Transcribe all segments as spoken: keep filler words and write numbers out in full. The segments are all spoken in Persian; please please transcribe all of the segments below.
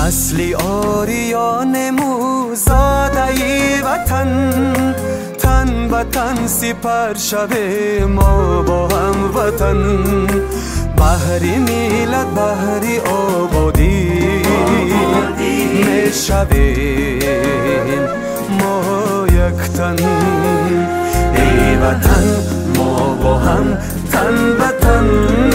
نسلی آریان موزاده ای وطن، تن به تن سپر شوه ما با هم وطن. بحری میلت بحری آبادی می شویم ما یک تن. ای وطن ما با هم تن به تن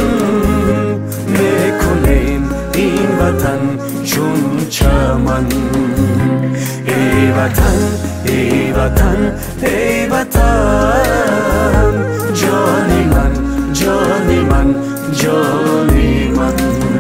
می کنیم این وطن چون چمن. ای وطن ای وطن ای وطن، جانی من جانی من جانی من.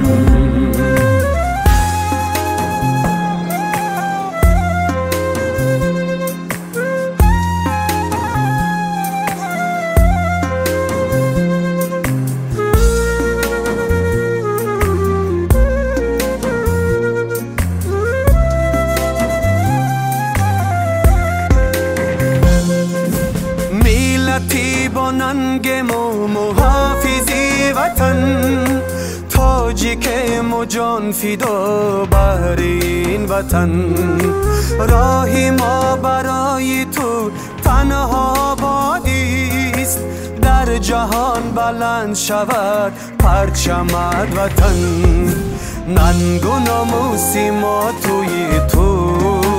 ملتی با ننگم و محافظی وطن، تاجی که مو جان فدا بر این وطن. راهی ما برای تو تنها بادیست، در جهان بلند شود پرچمت وطن. ننگ و ناموسی ما توی تو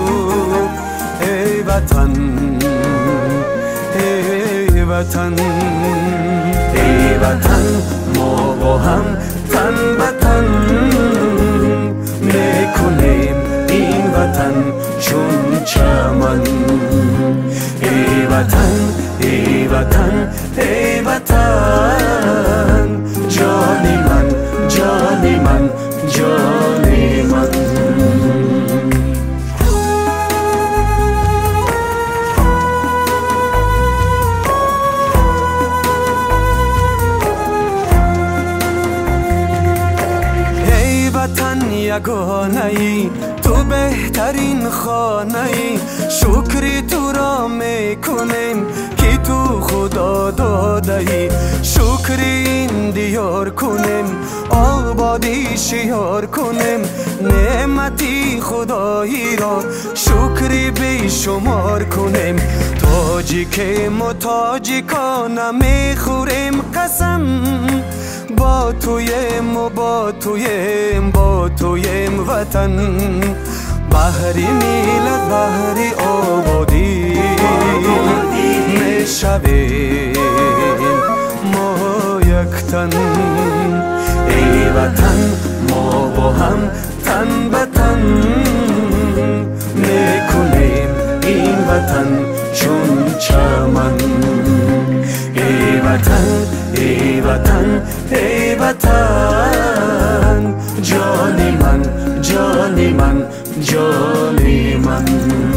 ای وطن، ای وطن ای وطن ما با هم تن به تن میکنیم این وطن چون چمن. ای وطن ای وطن ای وطن، جانی من جانی من جانی من. وطن یگانه ای تو بهترین خانه ای، شکری تو را میکنیم که تو خدا داده ای. شکری این دیار کنیم آبادی شیار کنیم، نعمتی خدایی را شکری بی شمار کنیم. تاجی که ما تاجیکانه میخوریم قسم، با تویم و با تویم با تویم وطن. بحری میلت بحری آبادی می شویم ما یک تن. ای وطن ما با هم تن به تن می کنیم این وطن چون چمن. ای وطن ای وطن ای وطن، جانی من جانی من جانی من.